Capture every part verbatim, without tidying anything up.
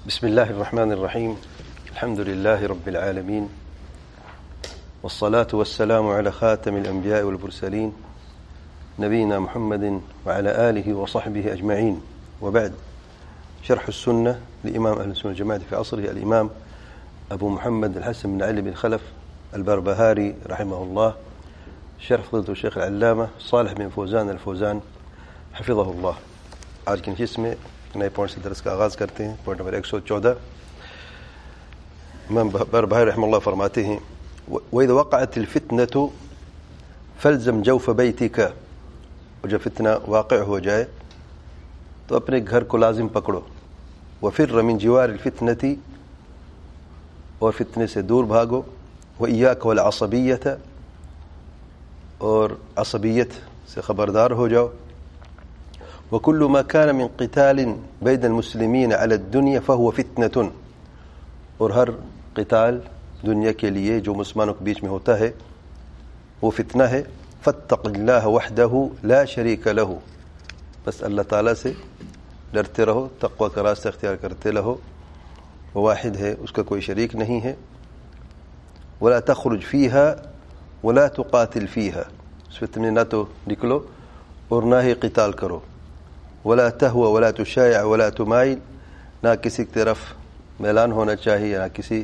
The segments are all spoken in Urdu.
بسم الله الرحمن الرحيم. الحمد لله رب العالمين، والصلاة والسلام على خاتم الأنبياء والمرسلين نبينا محمد وعلى آله وصحبه أجمعين، وبعد. شرح السنة لإمام أهل السنة والجماعة في عصره الإمام أبو محمد الحسن بن علي بن خلف البربهاري رحمه الله، شرح فضيلة الشيخ العلامة صالح بن فوزان الفوزان حفظه الله. آج کی نشست میں نئے پوائنٹ سے درس کا آغاز کرتے ہیں. پوائنٹ نمبر ایک سو چودہ. امام بربہاری رحمہ اللہ فرماتے ہیں: وَإِذَا وَقَعَتِ الْفِتْنَةُ فَالْزَمْ جَوْفَ بَيْتِكَ، اور جب فتنہ واقع ہو جائے تو اپنے گھر کو لازم پکڑو. وَفِرَّ مِنْ جِوَارِ الْفِتْنَةِ، اور فتنے سے دور بھاگو. وَإِيَّاكَ وَالْعَصَبِيَّةَ، اور عصبیت سے خبردار ہو جاؤ. وكل ما كان من قتال بين المسلمين على الدنيا فهو فتنة، اور ہر قتال دنیا کے لیے جو مسلمانوں کے بیچ میں ہوتا ہے وہ فتنہ ہے. فاتق الله وحده لا شريك له، بس اللہ تعالیٰ سے ڈرتے رہو، تقوی کا راستہ اختیار کرتے رہو، وہ واحد ہے، اس کا کوئی شریک نہیں ہے. ولا تخرج فيها ولا تقاتل فيها، اس فتنے نہ تو نکلو اور نہ ہی قتال کرو. ولا تهوى ولا تشايع ولا تمائل، نہ کسی کی طرف میلان ہونا چاہیے، نہ کسی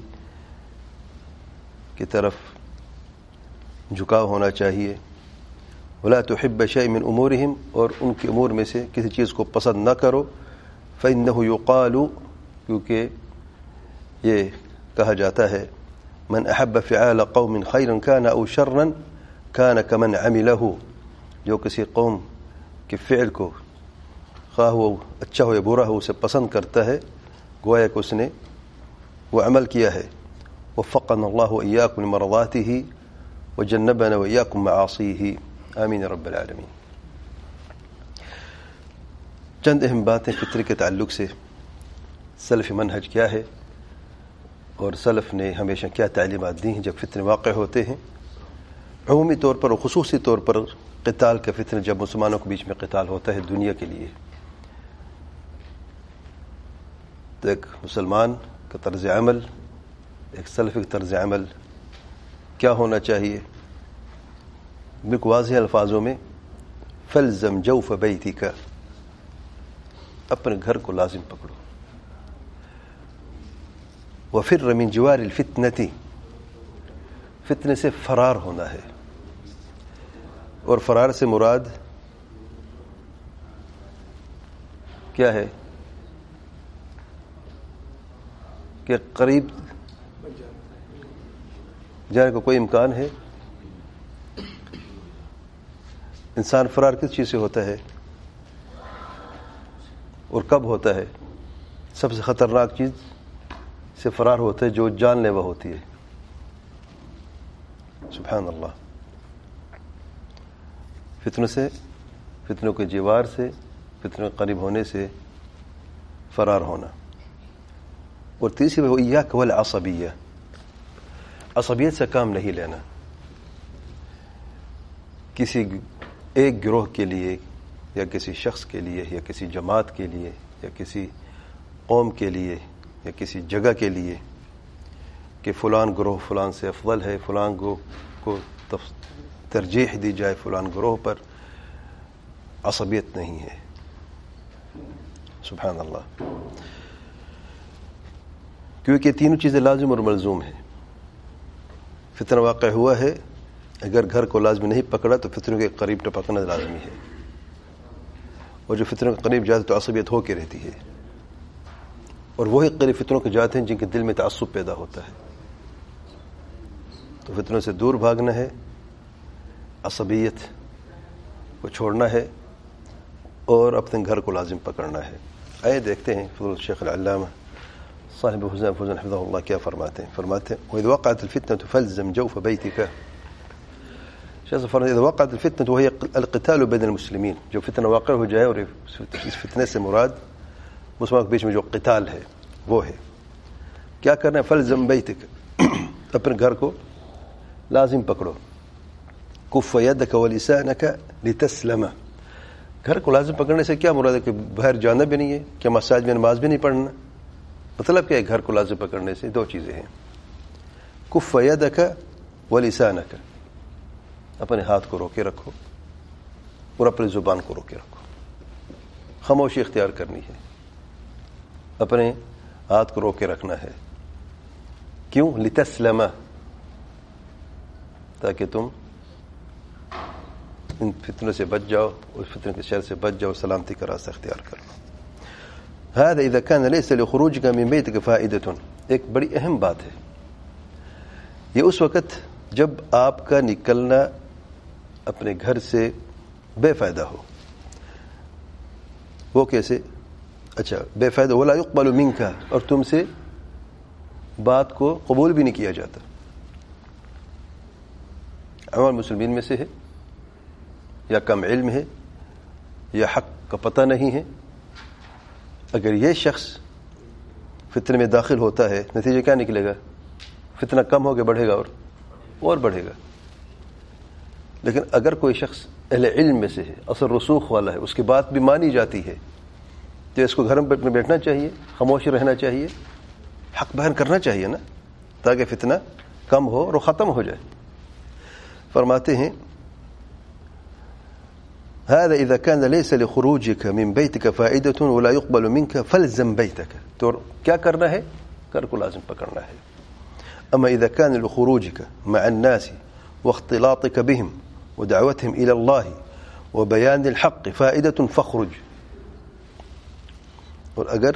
کی طرف جھکاؤ ہونا چاہیے. ولا تحب شيء من امورهم، اور ان کے امور میں سے کسی چیز کو پسند نہ کرو. فانه يقال، کیونکہ یہ کہا جاتا ہے: من احب فعال قوم خيرا كان او شرا كان كمن عمله، جو کسی قوم کے فعل کو خواہ وہ اچھا ہو یا برا ہو اسے پسند کرتا ہے، گویا کہ اس نے وہ عمل کیا ہے. وفقنا اللہ وإياكم لمرضاته وجنبنا وإياكم معاصيه، آمین رب العالمین. چند اہم باتیں فطرے کے تعلق سے. سلف منہج کیا ہے اور سلف نے ہمیشہ کیا تعلیمات دی ہیں جب فتنے واقع ہوتے ہیں. عمومی طور پر اور خصوصی طور پر قتال کا فتنہ جب مسلمانوں کے بیچ میں قتال ہوتا ہے دنیا کے لیے، تو ایک مسلمان کا طرز عمل، ایک سلفی کا طرز عمل کیا ہونا چاہیے؟ بالکل واضح الفاظوں میں: فَالْزَمْ جَوْفَ بَيْتِكَ، اپنے گھر کو لازم پکڑو. وَفِرَّ مِنْ جِوَارِ الْفِتْنَةِ، فتنے سے فرار ہونا ہے. اور فرار سے مراد کیا ہے؟ کہ قریب جانے کا کوئی امکان ہے. انسان فرار کس چیز سے ہوتا ہے اور کب ہوتا ہے؟ سب سے خطرناک چیز سے فرار ہوتا ہے جو جان لیوا ہوتی ہے. سبحان اللہ. فتنوں سے، فتنوں کے جوار سے، فتنوں کے قریب ہونے سے فرار ہونا. اور تیسری وہ ایاک والعصبیہ، عصبیت سے کام نہیں لینا. کسی ایک گروہ کے لیے یا کسی شخص کے لیے یا کسی جماعت کے لیے یا کسی قوم کے لیے یا کسی جگہ کے لیے کہ فلان گروہ فلان سے افضل ہے، فلان گروہ کو ترجیح دی جائے فلان گروہ پر، عصبیت نہیں ہے. سبحان اللہ. کیونکہ تینوں چیزیں لازم اور ملزوم ہیں. فتنہ واقع ہوا ہے، اگر گھر کو لازمی نہیں پکڑا تو فتنوں کے قریب ٹپکنا لازمی ہے، اور جو فتنوں کے قریب جاتے تو عصبیت ہو کے رہتی ہے. اور وہی قریب فتنوں کے جاتے ہیں جن کے دل میں تعصب پیدا ہوتا ہے. تو فتنوں سے دور بھاگنا ہے، عصبیت کو چھوڑنا ہے، اور اپنے گھر کو لازم پکڑنا ہے. آئے دیکھتے ہیں فضل الشیخ العلامہ صاحب حسین فوزان حفظہ اللہ کیا فرماتے ہیں. فرماتے ہیں: وَإِذْ وَقَعَتِ الْفِتْنَةُ فَالْزَمْ جَوْفَ بَيْتِكَ. شیخ فرماتے ہیں: إِذْ وَقَعَتِ الْفِتْنَةُ وَهِيَ الْقِتَالُ بَيْنَ الْمُسْلِمِينَ، جو فتنہ واقع ہو جائے، اور اس فتنے سے مراد مسلمانوں کے بیچ میں جو قتال ہے وہ ہے. کیا کرنا ہے؟ فَالْزَمْ بَيْتِكَ، اپنے گھر کو لازم پکڑو. کف یدک ولسانک لتسلم، گھر کو لازم پکڑنے سے کیا مراد ہے؟ کہ باہر جانا بھی نہیں ہے؟ کیا مساجد میں نماز بھی نہیں پڑھنا؟ مطلب کہ گھر کو لازم پکڑنے سے دو چیزیں ہیں، کف یدک ولسانک، اپنے ہاتھ کو روکے رکھو اور اپنی زبان کو روکے رکھو، خاموشی اختیار کرنی ہے، اپنے ہاتھ کو روکے رکھنا ہے. کیوں؟ لتسلم، تاکہ تم ان فتنوں سے بچ جاؤ، اس فتنے کے شر سے بچ جاؤ، سلامتی کا راستہ اختیار کر لو. هذا اذا كان ليس لخروجك من بيتك فائدة. ایک بڑی اہم بات ہے یہ اس وقت جب آپ کا نکلنا اپنے گھر سے بے فائدہ ہو. وہ کیسے؟ اچھا بے فائدہ، ولا يقبل منك، اور تم سے بات کو قبول بھی نہیں کیا جاتا. عوام مسلمین میں سے ہے، یا کم علم ہے، یا حق کا پتہ نہیں ہے. اگر یہ شخص فتنے میں داخل ہوتا ہے، نتیجہ کیا نکلے گا؟ فتنہ کم ہو کے بڑھے گا اور اور بڑھے گا. لیکن اگر کوئی شخص اہل علم میں سے ہے، اثر رسوخ والا ہے، اس کی بات بھی مانی جاتی ہے، تو اس کو گھر میں بیٹھنا چاہیے، خاموش رہنا چاہیے، حق بیان کرنا چاہیے نا، تاکہ فتنہ کم ہو اور ختم ہو جائے. فرماتے ہیں هذا اذا كان ليس لخروجك من بيتك فائدة ولا يقبل منك فالزم بيتك. تو کیا کرنا ہے؟ گھر کو لازم پکڑنا ہے. اما اذا كان لخروجك مع الناس واختلاطك بهم ودعوتهم الى الله وبيان الحق فائدة فاخرج. اور اگر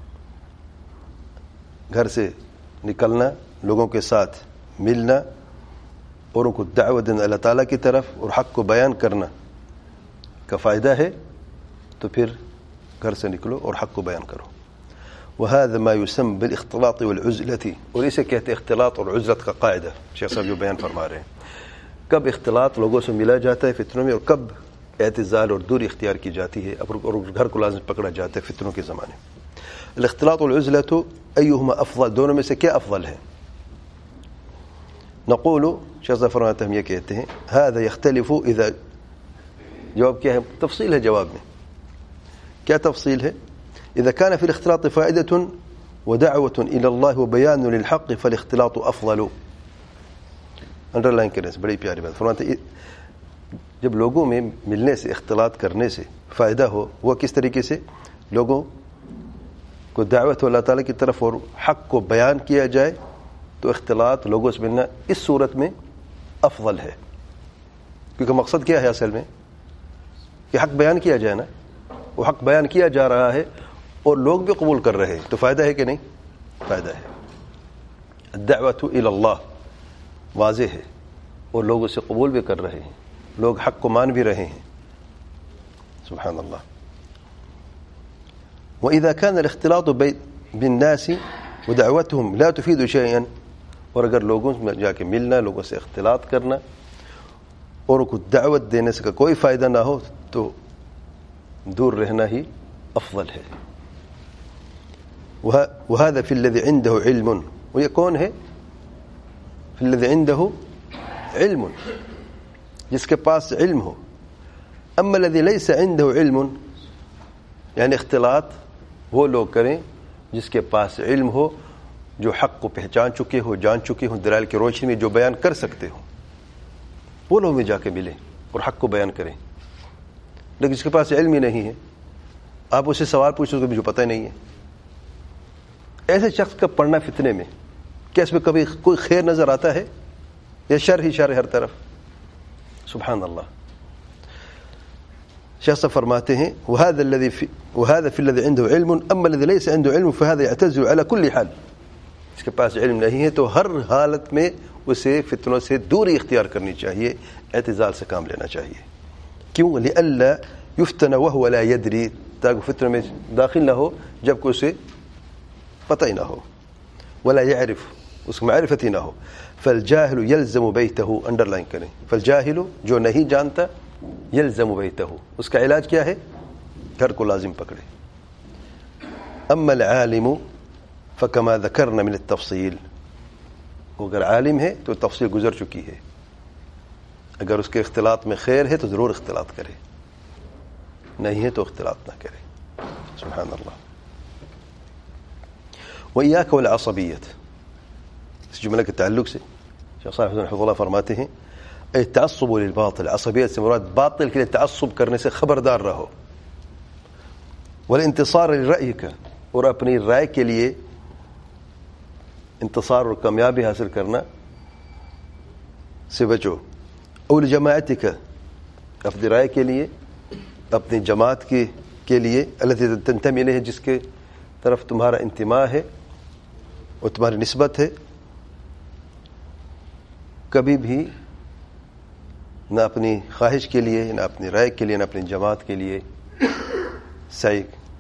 گھر سے نکلنا، لوگوں کے ساتھ ملنا اور ان کو دعوت دینا اللہ تعالیٰ کی طرف اور حق کو بیان کرنا کا فائدہ ہے، تو پھر گھر سے نکلو اور حق کو بیان کرو. وهذا ما يسمى بالاختلاط والعزلة، اور اسے کہتے ہیں اختلاط اور عزلت کا قاعدہ. شیخ صاحب جو بیان فرما رہے ہیں، کب اختلاط لوگوں سے ملا جاتا ہے فتنوں میں، اور کب اعتزال اور دوری اختیار کی جاتی ہے اور گھر کو لازم پکڑا جاتا ہے فتنوں کے زمانے. الاختلاط والعزلة ایہما افضل، دونوں میں سے کیا افضل ہے؟ نقول، شیخ صاحب فرماتے ہیں، ہم یہ کہتے ہیں هذا يختلف اذا، جواب کیا ہے؟ تفصیل ہے جواب میں. کیا تفصیل ہے؟ اذا كان في الاختلاط فائدة ودعوة الى الله وبيان للحق فالاختلاط افضل. انڈر لائن کرنے سے بڑی پیاری بات فرماتے ہیں، جب لوگوں میں ملنے سے، اختلاط کرنے سے فائدہ ہو، وہ کس طریقے سے؟ لوگوں کو دعوت ہو اللہ تعالیٰ کی طرف اور حق کو بیان کیا جائے، تو اختلاط لوگوں سے ملنا اس صورت میں افضل ہے. کیونکہ مقصد کیا ہے اصل میں؟ کہ حق بیان کیا جائے نا. وہ حق بیان کیا جا رہا ہے اور لوگ بھی قبول کر رہے ہیں، تو فائدہ ہے کہ نہیں؟ فائدہ ہے. الدعوت الی اللہ واضح ہے اور لوگ اسے قبول بھی کر رہے ہیں، لوگ حق کو مان بھی رہے ہیں. سبحان اللہ. وإذا كان الاختلاط بالناس ودعوتهم لا تفيد شيئا، اور اگر لوگوں میں جا کے ملنا، لوگوں سے اختلاط کرنا اور ان کو دعوت دینے سے کا کوئی فائدہ نہ ہو، تو دور رہنا ہی افضل ہے. وهذا في الذي عنده علم، ويه کون ہے؟ في الذي عنده علم، جس کے پاس علم ہو. اما الذي ليس عنده علم، یعنی اختلاط وہ لوگ کریں جس کے پاس علم ہو، جو حق کو پہچان چکے ہو، جان چکے ہوں، دلائل کی روشنی میں جو بیان کر سکتے ہوں، وہ لوگ میں جا کے ملیں اور حق کو بیان کریں. لیکن جس کے پاس علم ہی نہیں ہے، آپ اسے سوال پوچھو تو مجھے پتہ ہی نہیں ہے. ایسے شخص کا پڑھنا فتنے میں، کیا اس میں کبھی کوئی خیر نظر آتا ہے یا شر ہی شر ہر طرف؟ سبحان اللہ. شخص فرماتے ہیں وهذا الذي في وهذا في الذي عنده علم، اما الذي ليس عنده علم فهذا يعتزل على كل حال. اس کے پاس علم نہیں ہے تو ہر حالت میں اسے فتنوں سے دوری اختیار کرنی چاہیے، اعتزال سے کام لینا چاہیے. کیوں؟ لئلا يفتن وهو لا يدري، تاکہ فتنوں میں داخل نہ ہو جب کہ اسے پتہ ہی نہ ہو. ولا يعرف، اس کو معرفت ہی نہ ہو. فالجاهل يلزم بيته، انڈر لائن کریں. فالجاهل، جو نہیں جانتا، يلزم بيته، اس کا علاج کیا ہے؟ گھر کو لازم پکڑے. اما العالم فكما ذكرنا من التفصيل، اگر عالم ہے تو تفصیل گزر چکی ہے. اگر اس کے اختلاط میں خیر ہے تو ضرور اختلاط کرے، نہیں ہے تو اختلاط نہ کرے. سبحان اللہ. وإياك والعصبیت. اس جملے کے تعلق سے شیخ صالح حسین حفظہ اللہ فرماتے ہیں التعصب للباطل، عصبیت سے مراد باطل کے لیے تعصب کرنے سے خبردار رہو. والانتصار لرأيك، اور اپنی رائے کے لیے انتصار اور کامیابی حاصل کرنا سے بچو. او لجماعتك، اپنی رائے کے لیے، اپنی جماعت کی کے لیے التي تنتمي الیہ، جس کے طرف تمہارا انتماء ہے اور تمہاری نسبت ہے. کبھی بھی نہ اپنی خواہش کے لیے، نہ اپنی رائے کے لیے، نہ اپنی جماعت کے لیے سعی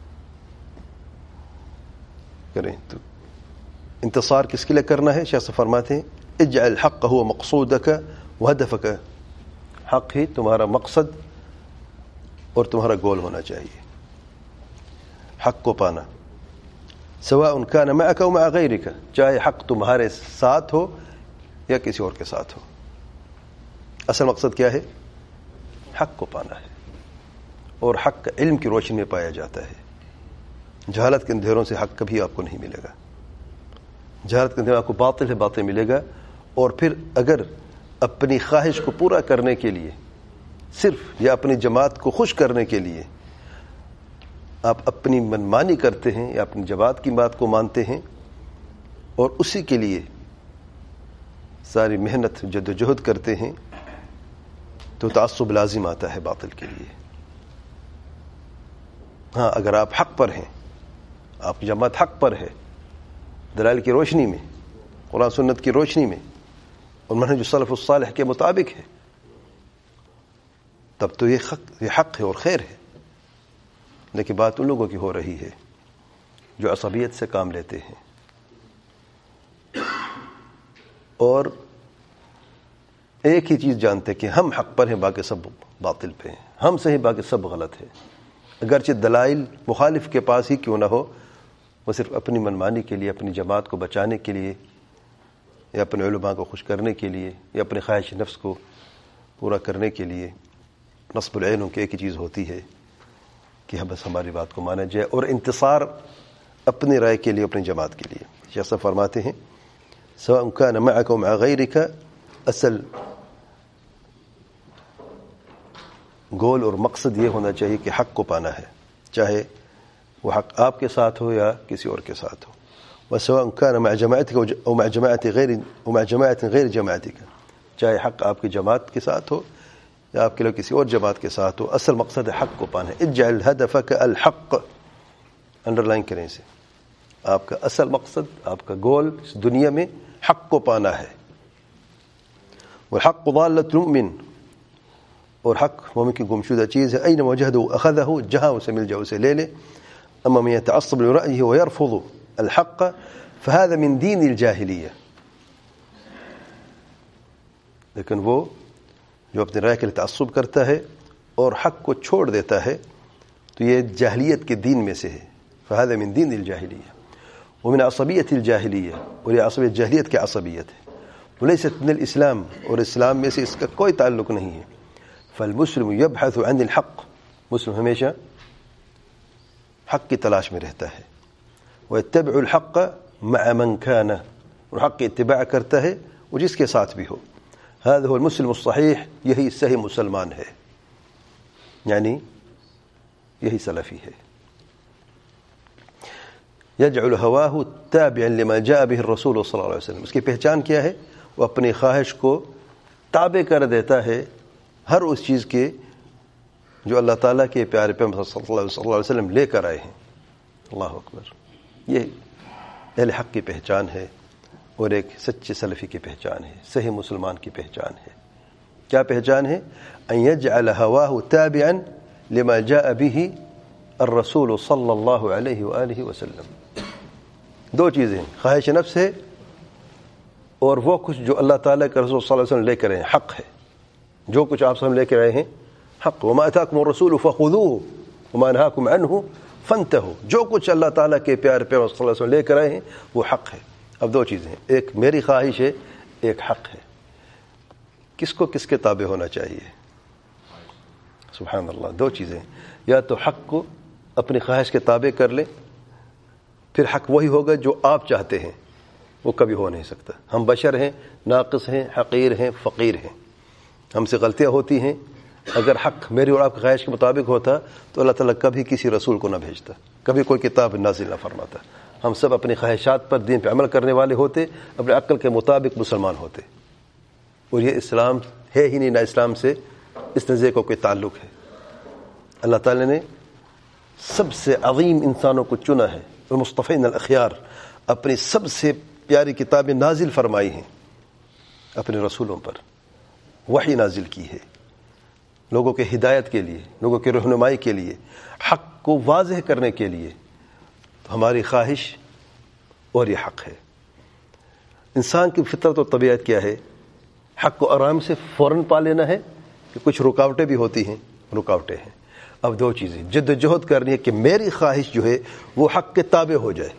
کریں. تو انتصار کس کے لیے کرنا ہے؟ شیخ فرماتے ہیں اجعل الحق هو مقصودك وهدفك، حق ہی تمہارا مقصد اور تمہارا گول ہونا چاہیے، حق کو پانا. سواء كان معك او مع غيرك، چاہے حق تمہارے ساتھ ہو یا کسی اور کے ساتھ ہو. اصل مقصد کیا ہے؟ حق کو پانا ہے، اور حق علم کی روشنی میں پایا جاتا ہے. جہالت کے اندھیروں سے حق کبھی آپ کو نہیں ملے گا. جہالت کے اندھیروں آپ کو باطل ہے باطل ملے گا. اور پھر اگر اپنی خواہش کو پورا کرنے کے لیے صرف یا اپنی جماعت کو خوش کرنے کے لیے آپ اپنی منمانی کرتے ہیں یا اپنی جماعت کی بات کو مانتے ہیں اور اسی کے لیے ساری محنت جدوجہد کرتے ہیں، تو تعصب لازم آتا ہے باطل کے لیے. ہاں اگر آپ حق پر ہیں، آپ کی جماعت حق پر ہے، دلائل کی روشنی میں، قرآن سنت کی روشنی میں اور منہج السلف الصالح کے مطابق ہے، تب تو یہ حق یہ حق ہے اور خیر ہے. لیکن بات ان لوگوں کی ہو رہی ہے جو عصبیت سے کام لیتے ہیں اور ایک ہی چیز جانتے ہیں کہ ہم حق پر ہیں، باقی سب باطل پہ ہیں، ہم صحیح باقی سب غلط ہے. اگرچہ دلائل مخالف کے پاس ہی کیوں نہ ہو، وہ صرف اپنی منمانی کے لیے، اپنی جماعت کو بچانے کے لیے یا اپنے علماء کو خوش کرنے کے لیے یا اپنی خواہش نفس کو پورا کرنے کے لیے نصب العینوں کی ایک ہی چیز ہوتی ہے کہ ہم بس ہماری بات کو مانا جائے، اور انتصار اپنی رائے کے لیے، اپنی جماعت کے لیے. شیخ صاحب فرماتے ہیں سواء كان معك ومع غيرك، اصل گول اور مقصد یہ ہونا چاہیے کہ حق کو پانا ہے، چاہے وہ حق آپ کے ساتھ ہو یا کسی اور کے ساتھ ہو. وسواء كان مع جماعتك او مع جماعة غير ومع جماعة غير جماعتك، چاہے حق آپ کی جماعت کے ساتھ ہو یا آپ کے لوگ کسی اور جماعت کے ساتھ ہو، اصل مقصد حق کو پانا ہے. اجعل هدفك الحق، انڈر لائن کریں اسے. آپ کا اصل مقصد، آپ کا گول اس دنیا میں حق کو پانا ہے. والحق ضالة المؤمن، اور حق مومن کی گمشدہ چیز ہے. اینما وجہدہ اخذہ، جہاں اسے مل جائے اسے لے لے. اما من يتعصب لرأيه ويرفض الحق فهذا من دین الجاہلیہ، لیکن وہ جو اپنے رائے کے لیے تعصب کرتا ہے اور حق کو چھوڑ دیتا ہے تو یہ جاہلیت کے دین میں سے ہے. فهذا من دین الجاہلیہ ومن عصبیت الجاہلیہ، اور یہ عصبیت جاہلیت کی عصبیت ہے. وليست من الاسلام، اور اسلام میں سے اس کا کوئی تعلق نہیں ہے. فالمسلم يبحث عن الحق، مسلم ہمیشہ حق کی تلاش میں رہتا ہے. ويتبع الحق مع من كان، اور حق کی اتباع کرتا ہے وہ جس کے ساتھ بھی ہو. هذا هو المسلم الصحیح، یہی صحیح مسلمان ہے، یعنی یہی سلفی ہے. يجعل هواه تابعا لما جاء به الرسول صلی اللہ علیہ وسلم، اس کی پہچان کیا ہے؟ وہ اپنی خواہش کو تابع کر دیتا ہے ہر اس چیز کے جو اللہ تعالیٰ کے پیارے پیغمبر صلی اللہ علیہ وسلم لے کر آئے ہیں. اللہ اکبر. یہ اہل حق کی پہچان ہے اور ایک سچے سلفی کی پہچان ہے، صحیح مسلمان کی پہچان ہے. کیا پہچان ہے؟ ان يجعل هواه تابعا لما جاء به الرسول صلی اللہ علیہ وآلہ وسلم. دو چیزیں، خواہش نفس ہے اور وہ کچھ جو اللہ تعالیٰ کے رسول صلی اللہ علیہ وسلم لے کر آئے ہیں، حق ہے. جو کچھ آپ سے ہم لے کر آئے ہیں حق. وما اتاکم الرسول فخذوه وما نهاکم عنه فانتهوا، جو کچھ اللہ تعالیٰ کے پیارے پیغمبر صلی اللہ علیہ وسلم لے کر آئے ہیں وہ حق ہے. اب دو چیزیں ہیں، ایک میری خواہش ہے، ایک حق ہے. کس کو کس کے تابع ہونا چاہیے؟ سبحان اللہ. دو چیزیں، یا تو حق کو اپنی خواہش کے تابع کر لیں پھر حق وہی ہوگا جو آپ چاہتے ہیں، وہ کبھی ہو نہیں سکتا. ہم بشر ہیں، ناقص ہیں، حقیر ہیں، فقیر ہیں، ہم سے غلطیاں ہوتی ہیں. اگر حق میری اور آپ کی خواہش کے مطابق ہوتا تو اللہ تعالیٰ کبھی کسی رسول کو نہ بھیجتا، کبھی کوئی کتاب نازل نہ فرماتا. ہم سب اپنی خواہشات پر دین پہ عمل کرنے والے ہوتے، اپنے عقل کے مطابق مسلمان ہوتے. اور یہ اسلام ہے ہی نہیں، نہ اسلام سے اس نظریے کو کوئی تعلق ہے. اللہ تعالیٰ نے سب سے عظیم انسانوں کو چنا ہے، المصطفین الاخیار، اپنی سب سے پیاری کتابیں نازل فرمائی ہیں، اپنے رسولوں پر وحی نازل کی ہے، لوگوں کے ہدایت کے لیے، لوگوں کی رہنمائی کے لیے، حق کو واضح کرنے کے لیے. تو ہماری خواہش اور یہ حق ہے. انسان کی فطرت و طبیعت کیا ہے؟ حق کو آرام سے فوراً پا لینا ہے کہ کچھ رکاوٹیں بھی ہوتی ہیں؟ رکاوٹیں ہیں. اب دو چیزیں جد و جہد کرنی ہے کہ میری خواہش جو ہے وہ حق کے تابع ہو جائے.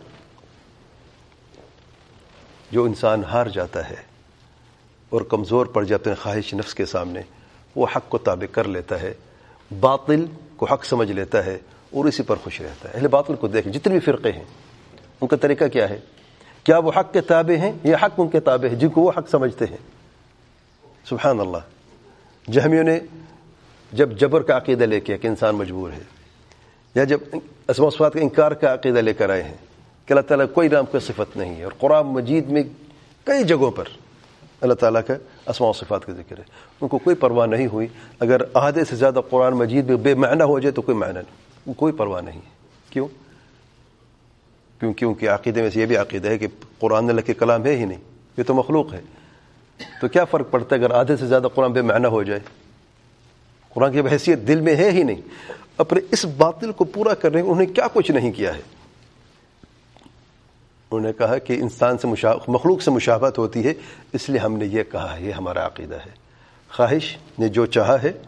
جو انسان ہار جاتا ہے اور کمزور پڑ جاتے ہیں خواہش نفس کے سامنے، وہ حق کو تابع کر لیتا ہے، باطل کو حق سمجھ لیتا ہے اور اسی پر خوش رہتا ہے. اہل باطل کو دیکھیں، جتنے بھی فرقے ہیں ان کا طریقہ کیا ہے؟ کیا وہ حق کے تابع ہیں یا حق ان کے تابع ہے جن کو وہ حق سمجھتے ہیں؟ سبحان اللہ. جہمیوں نے جب جبر کا عقیدہ لے کے کہ انسان مجبور ہے، یا جب اسماء و صفات کا انکار کا عقیدہ لے کر آئے ہیں کہ اللہ تعالیٰ کوئی نام کا صفت نہیں ہے، اور قرآن مجید میں کئی جگہوں پر اللہ تعالیٰ کا اسماء و صفات کا ذکر ہے، ان کو کوئی پرواہ نہیں ہوئی. اگر آدھے سے زیادہ قرآن مجید میں بے معنی ہو جائے تو کوئی معنی نہیں، کوئی پرواہ نہیں. کیوں؟ کیونکہ ان کے عقیدے میں سے یہ بھی عقیدہ ہے کہ قرآن اللہ کے کلام ہے ہی نہیں، یہ تو مخلوق ہے. تو کیا فرق پڑتا ہے اگر آدھے سے زیادہ قرآن بے معنی ہو جائے؟ قرآن کی حیثیت دل میں ہے ہی نہیں. اپنے اس باطل کو پورا کرنے انہوں نے کیا کچھ نہیں کیا ہے. انہوں نے کہا کہ انسان سے مشابہ مخلوق سے مشابہت ہوتی ہے، اس لیے ہم نے یہ کہا ہے، یہ ہمارا عقیدہ ہے. خواہش نے جو چاہا ہے،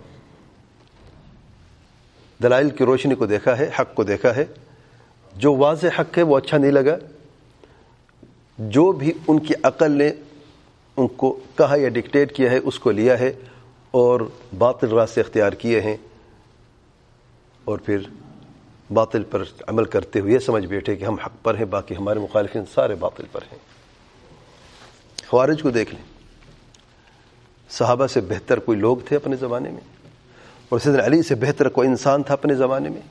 دلائل کی روشنی کو دیکھا ہے، حق کو دیکھا ہے، جو واضح حق ہے وہ اچھا نہیں لگا، جو بھی ان کی عقل نے ان کو کہا یا ڈکٹیٹ کیا ہے اس کو لیا ہے اور باطل راستے اختیار کیے ہیں، اور پھر باطل پر عمل کرتے ہوئے یہ سمجھ بیٹھے کہ ہم حق پر ہیں، باقی ہمارے مخالفین سارے باطل پر ہیں. خوارج کو دیکھ لیں، صحابہ سے بہتر کوئی لوگ تھے اپنے زمانے میں، اور سیدنا علی سے بہتر کوئی انسان تھا اپنے زمانے میں.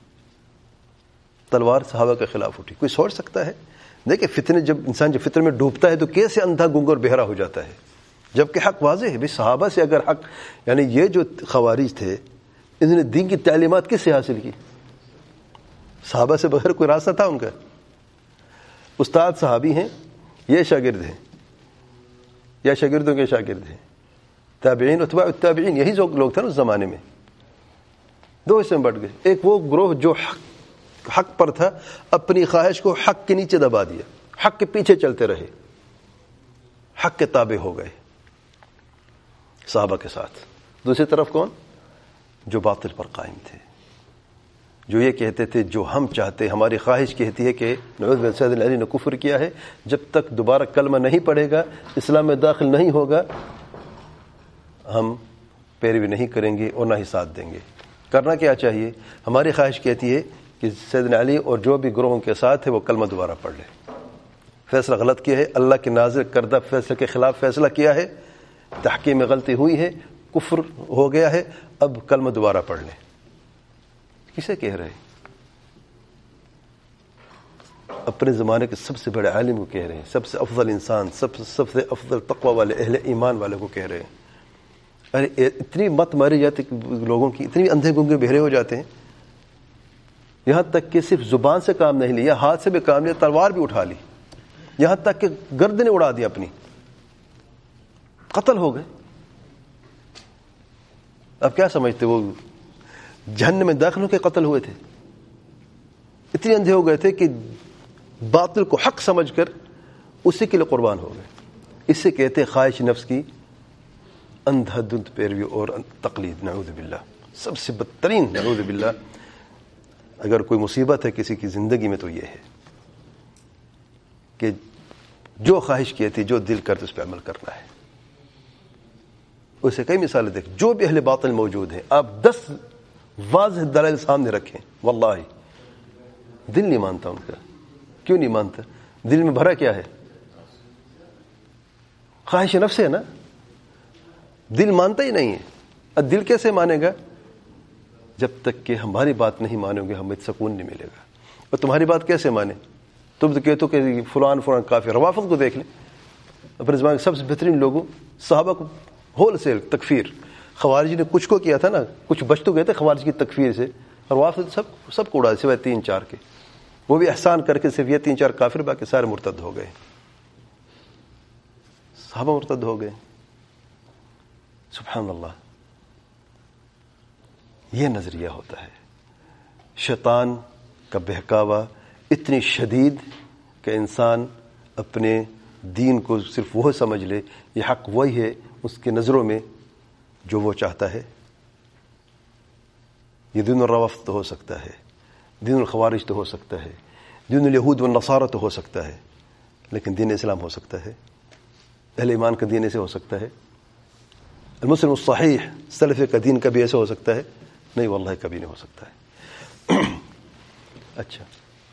تلوار صحابہ کے خلاف اٹھی. کوئی سوچ سکتا ہے؟ دیکھیں فتنے، جب انسان جب فتنے میں ڈوبتا ہے تو کیسے اندھا گنگ اور بہرا ہو جاتا ہے، جبکہ حق واضح ہے. بھائی صحابہ سے اگر حق، یعنی یہ جو خوارج تھے انہوں نے دین کی تعلیمات کس سے حاصل کی؟ صحابہ سے بغیر کوئی راستہ تھا ان کا؟ استاد صحابی ہیں، یہ شاگرد ہیں، یا شاگردوں کے شاگرد ہیں. تابعین اتباع التابعین، یہی لوگ تھے نا اس زمانے میں. دو حصے میں بٹ گئے. ایک وہ گروہ جو حق حق پر تھا، اپنی خواہش کو حق کے نیچے دبا دیا، حق کے پیچھے چلتے رہے، حق کے تابع ہو گئے صحابہ کے ساتھ. دوسری طرف کون؟ جو باطل پر قائم تھے، جو یہ کہتے تھے جو ہم چاہتے، ہماری خواہش کہتی ہے کہ نعوذ باللہ سیدنا علی نے کفر کیا ہے، جب تک دوبارہ کلمہ نہیں پڑھے گا، اسلام میں داخل نہیں ہوگا، ہم پیروی نہیں کریں گے اور نہ ہی ساتھ دیں گے. کرنا کیا چاہیے؟ ہماری خواہش کہتی ہے کہ سیدنا علی اور جو بھی گروہوں کے ساتھ ہے وہ کلمہ دوبارہ پڑھ لے. فیصلہ غلط کیا ہے، اللہ کے نازل کردہ فیصلے کے خلاف فیصلہ کیا ہے، تحقیق میں غلطی ہوئی ہے، کفر ہو گیا ہے، اب کلمہ دوبارہ پڑھ لیں. کسے کہہ رہے؟ اپنے زمانے کے سب سے بڑے عالم کو کہہ رہے ہیں، سب سے افضل انسان، سب سے سب سے افضل تقوی والے اہل ایمان والے کو کہہ رہے ہیں. ارے اتنی مت ماری جاتی لوگوں کی، اتنی اندھے گنگے بہرے ہو جاتے ہیں، یہاں تک کہ صرف زبان سے کام نہیں لیا، ہاتھ سے بھی کام لیا، تلوار بھی اٹھا لی، یہاں تک کہ گردنیں اڑا دی اپنی، قتل ہو گئے. اب کیا سمجھتے وہ جہنم میں داخل ہو کے قتل ہوئے تھے؟ اتنے اندھے ہو گئے تھے کہ باطل کو حق سمجھ کر اسی کے لیے قربان ہو گئے. اس سے کہتے خواہش نفس کی اندھا دھند پیروی اور تقلید. نعوذ باللہ، سب سے بدترین، نعوذ باللہ. اگر کوئی مصیبت ہے کسی کی زندگی میں تو یہ ہے کہ جو خواہش کہتی، جو دل کرتے اس پہ عمل کرنا ہے. اسے کئی مثالیں دیکھ، جو بھی اہل باطل موجود ہیں، آپ دس واضح دلائل سامنے رکھیں، واللہ دل نہیں مانتا ان کا. کیوں نہیں مانتا؟ دل میں بھرا کیا ہے؟ خواہش نفس ہے نا. دل مانتا ہی نہیں ہے. اب دل کیسے مانے گا؟ جب تک کہ ہماری بات نہیں مانو گے ہمیں سکون نہیں ملے گا. اور تمہاری بات کیسے مانے؟ تم تو کہتے ہو کہ فلان فلان کافی. روافض کو دیکھ لیں، اپنے زمانے کے سب سے بہترین لوگوں، صحابہ کو ہول سیل تکفیر. خوارج نے کچھ کو کیا تھا نا، کچھ بچ تو گئے تھے خوارج کی تکفیر سے، اور روافض سب سب کو اڑا سوائے تین چار کے. وہ بھی احسان کر کے صرف یہ تین چار کافر، باقی سارے مرتد ہو گئے. صحابہ مرتد ہو گئے. سبحان اللہ. یہ نظریہ ہوتا ہے. شیطان کا بہکاوا اتنی شدید کہ انسان اپنے دین کو صرف وہ سمجھ لے یہ حق وہی ہے اس کے نظروں میں جو وہ چاہتا ہے. یہ دین الروافض تو ہو سکتا ہے، دین الخوارج تو ہو سکتا ہے، دین الیہود والنصارى تو ہو سکتا ہے، لیکن دین اسلام ہو سکتا ہے؟ اہل ایمان کا دین ایسے ہو سکتا ہے؟ المسلم الصحیح سلف کا دین کبھی ایسے ہو سکتا ہے؟ نہیں واللہ کبھی نہیں ہو سکتا ہے. اچھا،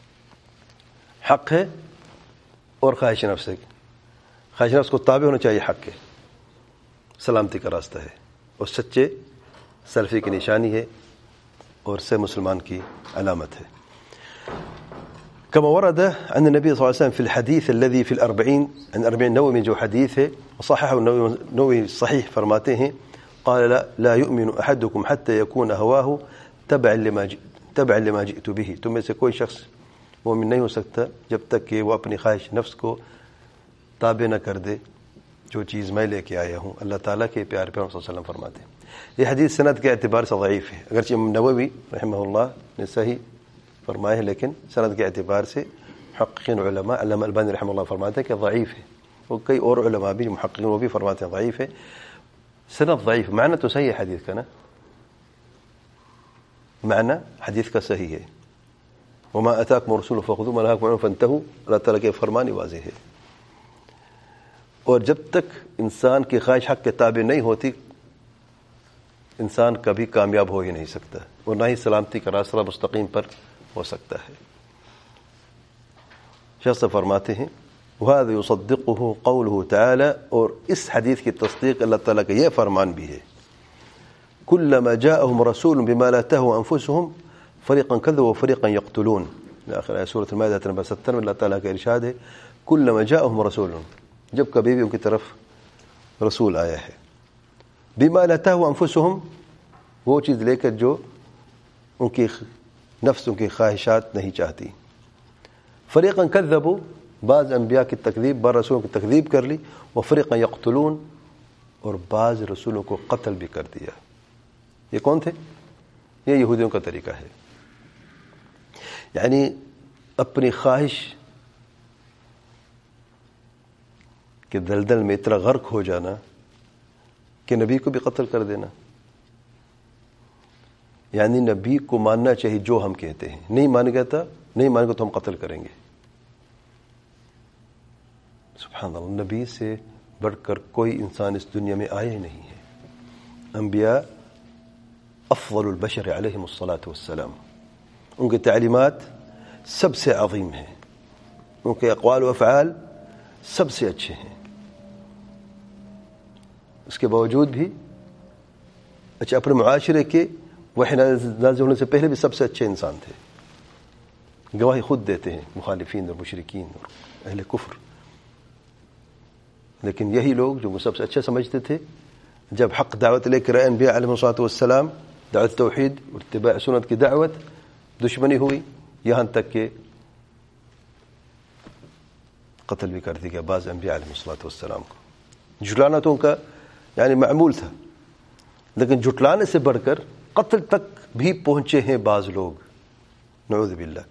حق ہے اور خواہش نفس ہے. خواہش نفس کو تابع ہونا چاہیے. حق ہے، سلامتی کا راستہ ہے، اور سچے سلفی کی نشانی ہے اور سے مسلمان کی علامت ہے. كما ورد عن النبي صلى الله عليه وسلم في الحديث الذي في الأربعين عن أربعين نووي میں جو حدیث ہے وصححه النووي صحیح فرماتے ہیں قال لا, لا يؤمن أحدكم حتى يكون هواه تبعا لما تبعا لما جئت به. تم میں سے کوئی شخص مومن نہیں ہو سکتا جب تک کہ وہ اپنی خواہش نفس کو تابع نہ کر دے جو چیز میں لے کے آیا ہوں. اللہ تعالیٰ کے پیارے پیغمبر صلی اللہ علیہ وسلم فرماتے ہیں. یہ حدیث سند کے اعتبار سے ضعیف ہے، اگرچہ امام نووی رحمہ اللہ نے صحیح فرمایا ہے، لیکن سند کے اعتبار سے محققین علماء، علامہ البانی رحمہ اللہ فرماتے ہیں کہ ضعیف ہے. اور کئی اور علماء بھی محققین وہ بھی فرماتے ہیں ضعیف ہے. سند ضعیف، معنی تو صحیح ہے حدیث کا نا، معنی حدیث کا صحیح ہے. وما اتاکم الرسول فخذوه وما نهاکم عنه فانتهوا. اللہ تعالیٰ کے فرمان واضح ہے. اور جب تک انسان کی خواہش حق کے تابع نہیں ہوتی انسان کبھی کامیاب ہو ہی نہیں سکتا، اور نہ ہی سلامتی کا راستہ مستقیم پر ہو سکتا ہے. شخص فرماتے ہیں وهذا يصدقه قوله تعالى، اور اس حدیث کی تصدیق اللہ تعالیٰ کا یہ فرمان بھی ہے كلما جاءهم رسول بما لا تهوى انفسهم فريقا كذبوا وفريقا يقتلون. آخر آیت سورۃ المائدہ نمبر ستر میں اللہ تعالیٰ کا ارشاد ہے كلما جاءهم رسول، جب کبھی بھی ان کی طرف رسول آیا ہے، بما لا تهوى انفسهم، وہ چیز لے کر جو ان کی نفس ان کی خواہشات نہیں چاہتی. فریقا کذبوا، بعض انبیاء کی تکذیب، بعض رسولوں کی تکذیب کر لی. وفریقا یقتلون، اور بعض رسولوں کو قتل بھی کر دیا. یہ کون تھے؟ یہ یہودیوں کا طریقہ ہے. یعنی اپنی خواہش کے دلدل میں اتنا غرق ہو جانا کہ نبی کو بھی قتل کر دینا. یعنی نبی کو ماننا چاہیے جو ہم کہتے ہیں، نہیں مان گیا تھا نہیں مان گا تو ہم قتل کریں گے. سبحان اللہ، نبی سے بڑھ کر کوئی انسان اس دنیا میں آیا ہی نہیں ہے. انبیاء افضل البشر علیہم الصلاۃ والسلام، ان کی تعلیمات سب سے عظیم ہیں، ان کے اقوال و افعال سب سے اچھے ہیں. اس کے باوجود بھی اچھا اپنے معاشرے کے وحی نازل ہونے سے پہلے بھی سب سے اچھے انسان تھے. گواہی خود دیتے ہیں مخالفین اور مشرکین اور اہل کفر. لیکن یہی لوگ جو سب سے اچھا سمجھتے تھے، جب حق دعوت لے کر انبیاء علیہ الصلوۃ والسلام، دعوت توحید اور اتباع سنت کی دعوت، دشمنی ہوئی، یہاں تک کہ قتل بھی کر دیا گیا بعض انبیاء علیہ الصلوۃ والسلام کو. جھٹلانا تو ان کا یعنی معمول تھا، لیکن جھٹلانے سے بڑھ کر قتل تک بھی پہنچے ہیں بعض لوگ، نعوذ باللہ.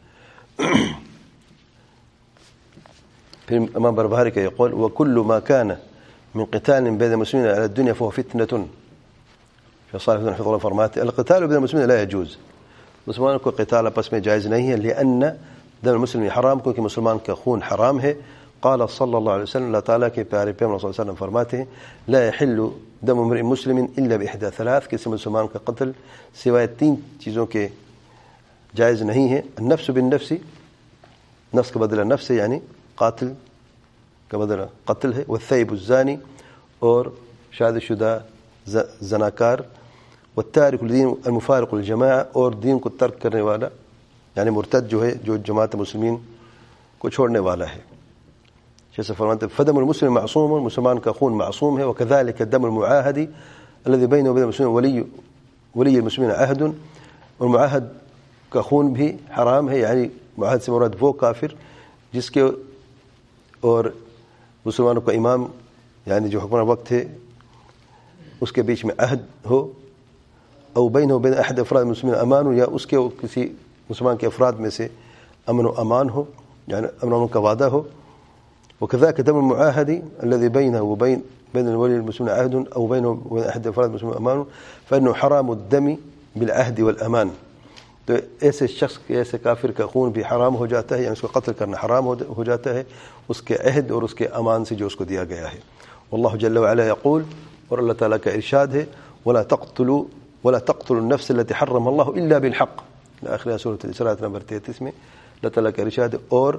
پھر امام بربہاری کا یقول وَكُلُّ مَا كَانَ من قتال بين المسلمين على الدنيا فهو فتنة. في صالح بن حفظ الله فرماته القتال بين المسلمين لا يجوز، مسلمانوں کو قتال آپس میں جائز نہیں ہے، لأن دم المسلم حرام، کیونکہ مسلمان کا خون حرام ہے. قال صلی اللہ علیہ وسلم، اللہ تعالیٰ کے پیارے پیغمبر صلی اللہ علیہ وسلم فرماتے ہیں لا يحل دم امرئ مسلم الا بإحدى ثلاث، کسی مسلمان کا قتل سوائے تین چیزوں کے جائز نہیں ہے. النفس بالنفس، نفس کا بدلہ نفس ہے یعنی قاتل کا بدلہ قتل ہے. والثیب الزانی اور شادی شدہ زناکار. والتارک الدین المفارق الجماعہ اور دین کو ترک کرنے والا یعنی مرتد جو ہے جو جماعت مسلمین کو چھوڑنے والا ہے. جیسے فرماتے ہیں فدم المسلم معصوم مسلمان کا خون معصوم ہے. وكذلك الدم المعاهد الذي بينه وبين المسلمين ولي ولی المسلمین عہد اور معاہد کا خون بھی حرام ہے یعنی معاہد سے مراد وہ کافر جس کے اور مسلمانوں کا امام یعنی جو حکمران وقت ہے اس کے بیچ میں عہد ہو. او بینہ و بین احد افراد المسلمین امان یا اس کے کسی مسلمان کے افراد میں سے امن و امان ہو یعنی امن و امان کا وعدہ ہو. وكذلك دم المعاهد الذي بينه وبين بين الولي المسلمين عهد أو بينه وبين أحد أفراد المسلمين أمان فإنه حرام الدم بالعهد والأمان. تو ایسے شخص کے ایسے کافر کا خون بھی حرام ہو جاتا ہے یعنی اس کو قتل کرنا حرام ہو جاتا ہے اس کے عہد اور اس کے امان سے جو اس کو دیا گیا ہے. واللہ جل وعلا یقول اور اللہ تعالیٰ کا ارشاد ہے ولا تقتلوا ولا تقتلوا النفس التي حرم الله إلا بالحق. آخر سورۃ الاسراء نمبر تینتیس میں اللہ تعالیٰ کا ارشاد ہے اور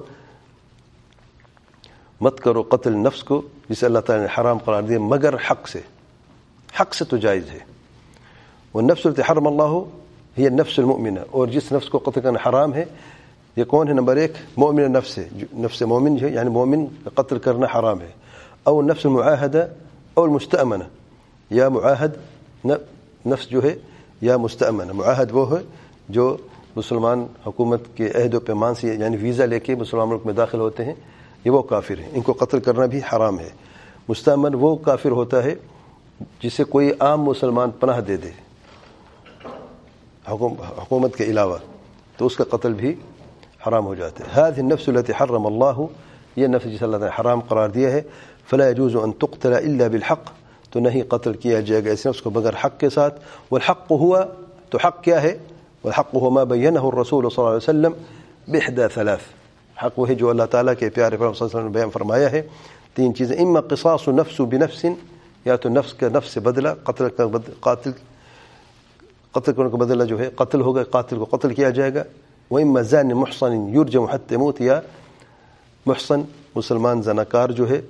مت کرو قتل نفس کو جسے اللہ تعالیٰ نے حرام قرار دیا مگر حق سے. حق سے تو جائز ہے. والنفس التي حرم الله هي النفس المؤمنة اور جس نفس کو قتل کرنا حرام ہے یہ کون ہے؟ نمبر ایک مومن نفس ہے نفس مومن ہے یعنی مومن کا قتل کرنا حرام ہے. او النفس المعاہدہ او المستأمنہ یا معاہد نفس جو ہے یا مستأمنہ. معاہد وہ ہے جو مسلمان حکومت کے عہد و پیمان سے یعنی ویزا لے کے مسلمان ملک میں داخل ہوتے ہیں یہ وہ کافر ہیں ان کو قتل کرنا بھی حرام ہے. مستأمن وہ کافر ہوتا ہے جسے کوئی عام مسلمان پناہ دے دے حکومت کے علاوہ تو اس کا قتل بھی حرام ہو جاتا ہے. هذه النفس التي حرم الله یہ نفس جسے اللہ تعالی حرام قرار دیا ہے. فلا يجوز ان تقتل الا بالحق تو نہیں قتل کیا جائے گا اس نفس کو مگر حق کے ساتھ. والحق هو تو حق کیا ہے؟ والحق هو ما بينه الرسول صلی اللہ علیہ وسلم بإحدى ثلاث. حق وہ ہے جو اللہ تعالیٰ کے پیارے پیغمبر صلی اللہ علیہ وسلم نے بیان فرمایا ہے تین چیزیں. اما قصاص نفس بنفس یا تو نفس کا نفس سے بدلہ قتل کا بدل قاتل قتل کرنے کا بدلہ جو ہے قتل ہوگا قاتل کو قتل کیا جائے گا. واما زان محصن یرجم حتى يموت یا محصن مسلمان زناکار جو ہے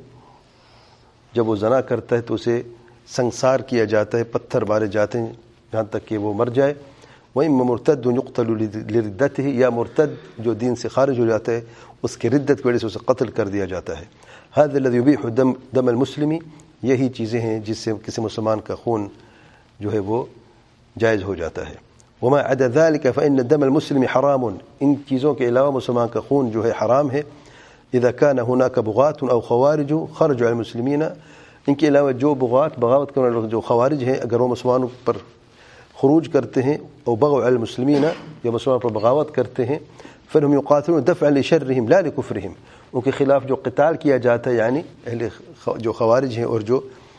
جب وہ زنا کرتا ہے تو اسے سنسار کیا جاتا ہے پتھر مارے جاتے ہیں یہاں تک کہ وہ مر جائے. واما مرتد يقتل لردته یا مرتد جو دین سے خارج ہو جاتا ہے اس کے ردت کی وجہ سے اسے قتل کر دیا جاتا ہے. هذا الذي يبيح دم دم المسلم یہی چیزیں ہیں جس سے کسی مسلمان کا خون جو ہے وہ جائز ہو جاتا ہے. وما عدا ذلك فإن دم المسلم حرام ان چیزوں کے علاوہ مسلمان کا خون جو ہے حرام ہے. اذا كان هناك بغاة او خوارج خرجوا على المسلمين ان کے علاوہ جو بغات بغاوت کرنے والے جو خوارج ہیں اگر وہ مسلمانوں پر خروج کرتے ہیں او بغوا علی المسلمین یا مسلمان پر بغاوت کرتے ہیں فهم يقاتلون دفعا لشرهم لا لكفرهم ان کے خلاف جو قتال کیا جاتا ہے یعنی اہل جو خوارج ہیں اور جو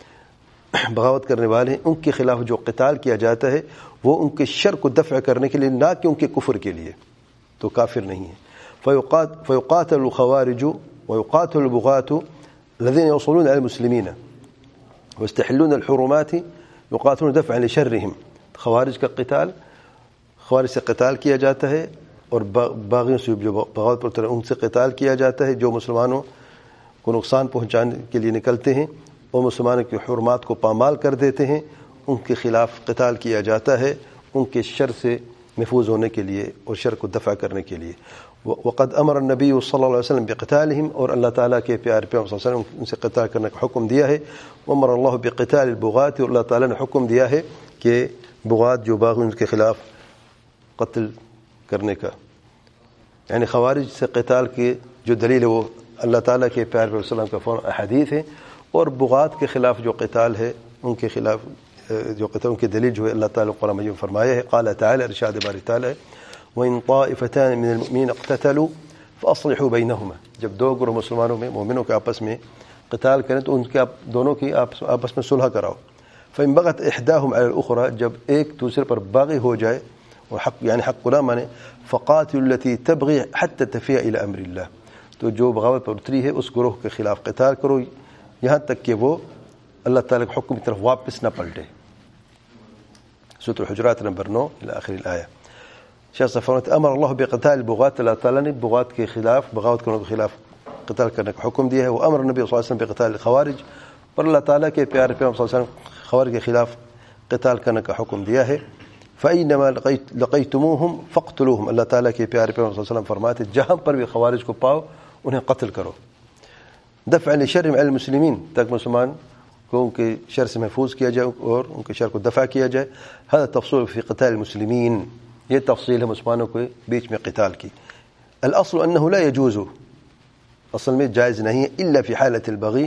بغاوت کرنے والے ہیں ان کے خلاف جو قتال کیا جاتا ہے وہ ان کے شر کو دفع کرنے کے لیے نہ کہ ان کے کفر کے لیے تو کافر نہیں ہے. فيقاتل الخوارج ويقاتل البغاة الذين يوصلون على المسلمين ويستحلون الحرمات يقاتلون دفعا لشرهم. خوارج کا قتال خوارج سے قتال کیا جاتا ہے اور باغیوں سے جو بغاوت پر ان سے قتال کیا جاتا ہے جو مسلمانوں کو نقصان پہنچانے کے لیے نکلتے ہیں اور مسلمانوں کی حرمات کو پامال کر دیتے ہیں ان کے خلاف قتال کیا جاتا ہے ان کے شر سے محفوظ ہونے کے لیے اور شر کو دفع کرنے کے لیے. وقد امر النبی صلی اللہ علیہ وسلم بقتالهم اور اللہ تعالیٰ کے پیارے پیغمبر صلی اللہ علیہ وسلم ان سے قتال کرنے کا حکم دیا ہے. وامر اللہ بقتال البغاة اور اللہ تعالیٰ نے حکم دیا ہے کہ بغات جو باغیوں کے خلاف قتل کرنے کا یعنی خوارج سے قتال کی جو دلیل ہے وہ اللہ تعالیٰ کے پیارے پیغمبر صلی اللہ علیہ وسلم کا احادیث ہے اور بغات کے خلاف جو قتال ہے ان کے خلاف جو قتل ان کی دلیل جو ہے اللہ تعالیٰ قرآن مجید میں فرمایا ہے. قال تعالی ارشاد باری تعالی ہے وَإِن طَائِفَتَانِ مِنَ الْمُؤْمِنِينَ اقْتَتَلُوا فَأَصْلِحُوا بَيْنَهُمَا جب دو گروہ مسلمانوں میں مومنوں کے آپس میں قتال کریں تو ان کے دونوں کی آپس میں صلح کراؤ. فَإِن بَغَتْ إِحْدَاهُمْ عَلَى الْأُخْرَى جب ایک دوسرے پر باغی ہو جائے اور حق یعنی حق نہ مانے فَقَاتِلُوا الَّتِي تَبْغِي حَتَّى تَفِيَ إِلَى أَمْرِ اللَّهِ تو جو بغاوت پر اتری ہے اس گروہ کے خلاف قتال کرو یہاں تک کہ وہ اللہ تعالیٰ کے حکم کی طرف واپس نہ پلٹے. سورۃ الحجرات نمبر نو الی آخر الآیہ. شاہ صاحب فرماتے امر اللہ بقتال البغاة، اللہ تعالیٰ نے بغات کے خلاف، بغاوت کرنے کے خلاف قتال کرنے کا حکم دیا ہے. وہ امر نبی صلی اللہ علیہ وسلم بقتال الخوارج، پر اللہ تعالیٰ کے پیارے پیغمبر صلی اللہ علیہ وسلم خوارج کے خلاف قتال کرنے کا حکم دیا ہے. فَإِنَّمَا لَقَيْتُمُوهُمْ فَاقْتُلُوهُمْ، اللہ تعالیٰ کے پیارے پیغمبر صلی اللہ علیہ وسلم فرماتے جہاں پر بھی خوارج کو پاؤ انہیں قتل کرو. دفع لشرهم علی المسلمین، تاکہ مسلمان کو ان کے شر سے محفوظ کیا جائے اور ان کے شر کو دفع کیا جائے. هذا تفصیل فی قتال المسلمین، یہ تفصیل ہے مسلمانوں کے بیچ میں قتال کی. الاصل انه لا يجوز، اصل میں جائز نہیں ہے، الا فی حالت البغی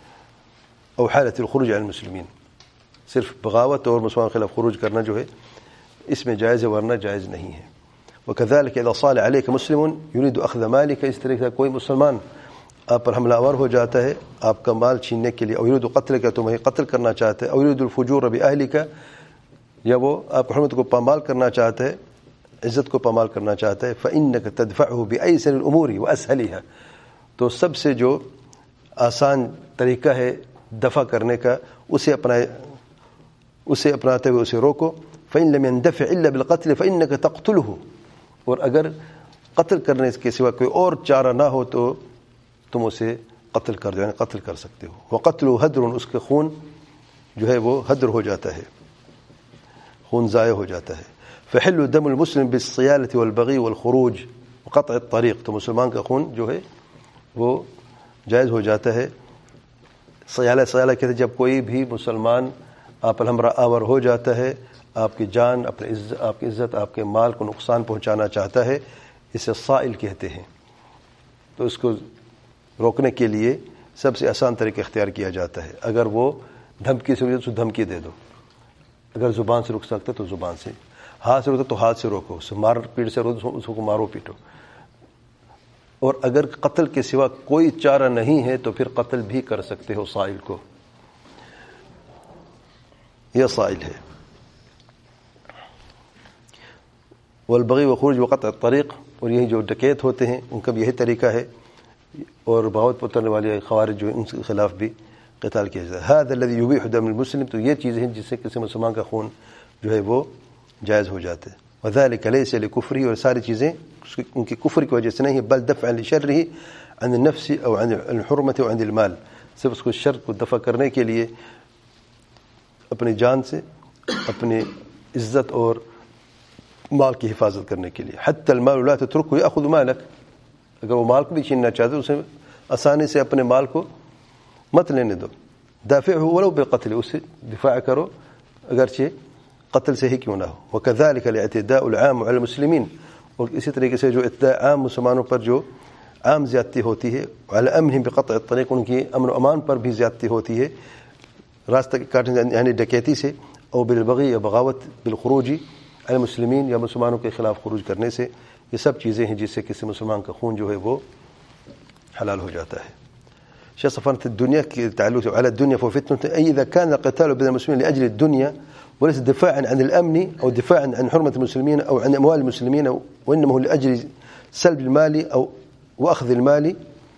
او حالت الخروج علی المسلمین، صرف بغاوت اور مسلمان کے خلاف خروج کرنا جو ہے اس میں جائز ہے، ورنہ جائز نہیں ہے. وكذلك اذا صال عليك مسلم يريد اخذ مالك، اس طرح سے کوئی مسلمان آپ پر حملہ آور ہو جاتا ہے آپ کا مال چھیننے کے لیے، او یرید قتل کا، تمہیں قتل کرنا چاہتے ہے، او یرید الفجور باهلك، یا وہ آپ حرمت کو پامال کرنا چاہتا ہے، عزت کو پامال کرنا چاہتا ہے. فإنك تدفعه بأيسر الأمور وأسهلها، تو سب سے جو آسان طریقہ ہے دفع کرنے کا اسے اپنا اسے اپناتے ہوئے اسے روکو. فإن لم يندفع إلا بالقتل فإنك تقتله، اور اگر قتل کرنے کے سوا کوئی اور چارہ نہ ہو تو تم اسے قتل کر دو، یعنی قتل کر سکتے ہو. وقتله هدر، اس کے خون جو ہے وہ ہدر ہو جاتا ہے، خون ضائع ہو جاتا ہے. فحل دم المسلم بالصیالة والبغی والخروج وقطع الطریق، تو مسلمان کا خون جو ہے وہ جائز ہو جاتا ہے. صیالہ صیالہ کہتے ہیں جب کوئی بھی مسلمان آپ پر ہمراہ آور ہو جاتا ہے، آپ کی جان، اپنے عزت، آپ کی عزت، آپ کے مال کو نقصان پہنچانا چاہتا ہے، اسے صائل کہتے ہیں. تو اس کو روکنے کے لیے سب سے آسان طریقہ اختیار کیا جاتا ہے. اگر وہ دھمکی سے تو دھمکی دے دو، اگر زبان سے روک سکتے تو زبان سے، ہاتھ سے روکتے تو ہاتھ سے روکو، اس مار پیٹ سے روکو اس کو مارو پیٹو. اور اگر قتل کے سوا کوئی چارہ نہیں ہے تو پھر قتل بھی کر سکتے ہو صائل کو. یہ صائل ہے. والبغی وخروج وقطع الطریق، اور یہی جو ڈکیت ہوتے ہیں ان کا بھی یہی طریقہ ہے، اور بغاوت پترنے والے خوارج جو ان کے خلاف بھی قتال کیا جاتا ہے. هذا الذي يبيح دم المسلم، تو یہ چیزیں ہیں جس سے کسی مسلمان کا خون جو ہے وہ جائز ہو جاتا ہے. وذلك ليس لكفره، اور ساری چیزیں ان کی کفر کی وجہ سے نہیں ہے، بل دفع لشره عن النفس او عن الحرمة او عن المال، صرف اس کو شر کو دفع کرنے کے لیے اپنی جان سے، اپنی عزت اور مال کی حفاظت کرنے کے لیے. حتى المال لا تتركه ياخذ مالك، اگر وہ مال کو بھی چھیننا چاہتے اسے آسانی سے اپنے مال کو مت لینے دو. دافعه ولو بالقتل، اسے دفاع کرو اگرچہ قتل سے ہی کیوں نہ ہو. وكذلك الاعتداء العام على المسلمين، اور اسی طریقے سے جو اعتداء عام مسلمانوں پر جو عام زیادتی ہوتی ہے، على امنهم بقطع الطريق، ان کی امن و امان پر بھی زیادتی ہوتی ہے راستہ کاٹنے یعنی ڈکیتی سے، او بالبغی یا بغاوت، بالخروج علی المسلمین یا مسلمانوں کے خلاف خروج کرنے سے. یہ سب چیزیں ہیں جس سے کسی مسلمان کا خون جو ہے وہ حلال ہو جاتا ہے. شیخ صفانت الدنیا کی تعلق على الدنيا ففتنة، أي إذا كان القتال بين المسلمين لأجل الدنيا وليس دفاعا عن الأمن أو دفاعا عن حرمة المسلمين أو عن أموال المسلمين، وإنما هو لأجل سلب المال أو وأخذ المال.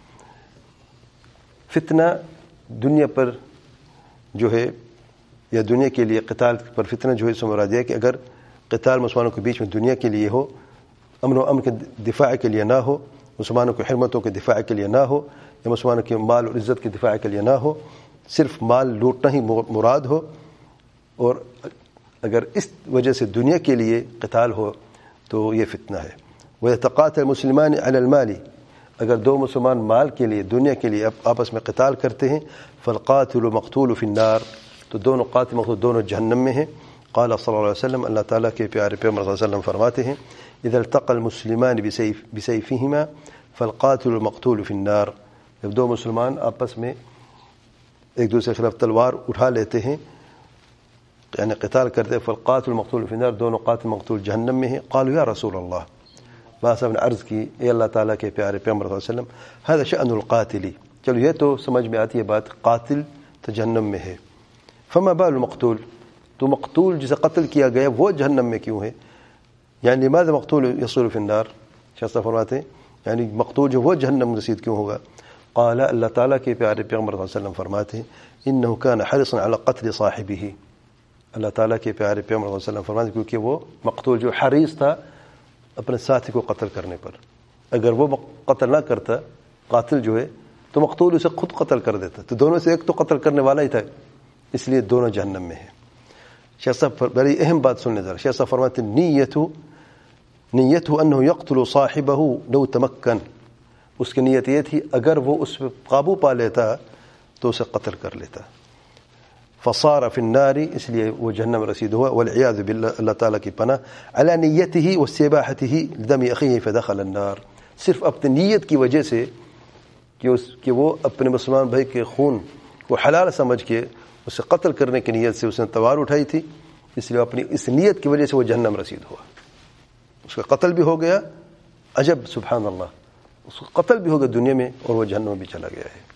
فتنہ دنیا پر جو ہے یا دنیا کے لیے قتال پر فتنہ جو ہے اس مراد ہے کہ اگر قتال مسلمانوں کے بیچ میں دنیا کے لیے ہو، امن و امن کے دفاع کے لیے نہ ہو، مسلمانوں کی حرمتوں کے دفاع کے لیے نہ ہو، یا مسلمانوں کے مال اور عزت کے دفاع کے لیے نہ ہو، صرف مال لوٹنا ہی مراد ہو، اور اگر اس وجہ سے دنیا کے لیے قتال ہو تو یہ فتنہ ہے. وَيَتَقَاتَلُ الْمُسْلِمَانِ عَلَى الْمَالِ، اگر دو مسلمان مال کے لیے، دنیا کے لیے آپس میں قتال کرتے ہیں، فَالْقَاتِلُ مَقْتُولُ فِي النَّارِ، تو دونوں قاتل مقتول دونوں جہنم میں ہیں. قال صلی اللہ علیہ وسلم، اللہ تعالیٰ کے پیارے پیغمبر صلی اللہ علیہ وسلم فرماتے ہیں، اذا التقى المسلمان بسيف بسيفهما فالقاتل المقتول في النار، جب دو مسلمان آپس میں ایک دوسرے کے خلاف تلوار اٹھا لیتے ہیں یعنی قتال کرتے ہیں، فالقاتل المقتول في النار، دونوں قاتل مقتول جہنم میں ہیں. قالوا یا رسول اللہ، بعض صاحب نے عرض کی اے اللہ تعالیٰ کے پیارے پیغمبر صلی اللہ علیہ وسلم، هذا شأن القاتل، چلو یہ تو سمجھ میں آتی ہے بات، قاتل تو جہنم میں ہے، فما بال المقتول، تو مقتول جسے قتل کیا گیا وہ جہنم میں کیوں ہے؟ یعنی لماذا مقتول یصول فی النار، شاہ فرماتے ہیں یعنی مقتول جو وہ جہنم رسید کیوں ہوگا؟ قال، اللہ تعالیٰ کے پیارے پیغمبر صلی اللہ علیہ وسلم فرماتے ہیں، انه كان حرصا على قتل صاحبه، اللہ تعالیٰ کے پیارے پیغمبر صلی اللہ علیہ وسلم فرماتے ہیں کیونکہ وہ مقتول جو حریص تھا اپنے ساتھی کو قتل کرنے پر. اگر وہ قتل نہ کرتا قاتل جو ہے تو مقتول اسے خود قتل کر دیتا, تو دونوں سے ایک تو قتل کرنے والا ہی تھا, اس لیے دونوں جہنم میں ہیں. شیخ صاحب بڑی اہم بات سننے ذرا. شیخ صاحب فرماتے ہیں نیتو نیتو انه يقتل صاحبه لو تمکن, اس کی نیت یہ تھی اگر وہ اس پہ قابو پا لیتا تو اسے قتل کر لیتا. فصار فی النار, اس لیے وہ جہنم رسید ہوا. والعیاذ باللہ, اللہ تعالیٰ کی پناہ. علی نیته واستباحته لدم اخیه فدخل النار, صرف اپنی نیت کی وجہ سے کہ اس کہ وہ اپنے مسلمان بھائی کے خون کو حلال سمجھ کے اسے قتل کرنے کی نیت سے اس نے تلوار اٹھائی تھی, اس لیے اپنی اس نیت کی وجہ سے وہ جہنم رسید ہوا. اس کا قتل بھی ہو گیا, عجب سبحان اللہ, اس کا قتل بھی ہو گیا دنیا میں اور وہ جہنم بھی چلا گیا ہے.